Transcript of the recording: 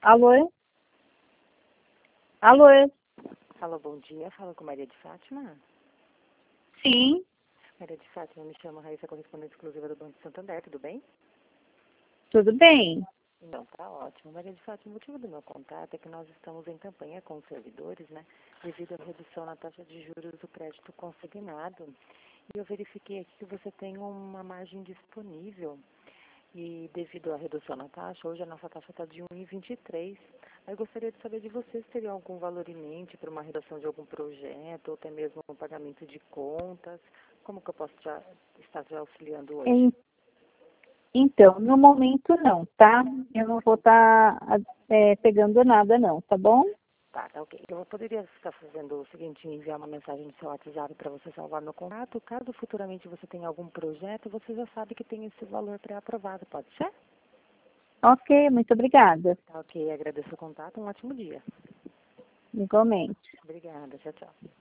Alô? Alô? Alô, bom dia. Fala com Maria de Fátima. Sim, Maria de Fátima, me chamo Raíssa, correspondente exclusiva do Banco Santander, tudo bem? tudo bem? Então, tá ótimo. Maria de Fátima, o motivo do meu contato é que nós estamos em campanha com os servidores, né? Devido à redução na taxa de juros do crédito consignado. E eu verifiquei aqui que você tem uma margem disponível. E devido à redução na taxa, hoje a nossa taxa está de 1,23. Aí eu gostaria de saber de vocês se teriam algum valor em mente para uma redação de algum projeto, ou até mesmo um pagamento de contas. Como que eu posso estar te auxiliando hoje? En- Então, no momento não, tá? Eu não vou estar pegando nada não, tá bom? Tá ok. Eu poderia estar fazendo o seguinte, enviar uma mensagem no seu WhatsApp para você salvar meu contato. Caso futuramente você tenha algum projeto, você já sabe que tem esse valor pré-aprovado, pode ser? Ok, muito obrigada. Tá ok, agradeço o contato, um ótimo dia. Igualmente. Obrigada, tchau, tchau.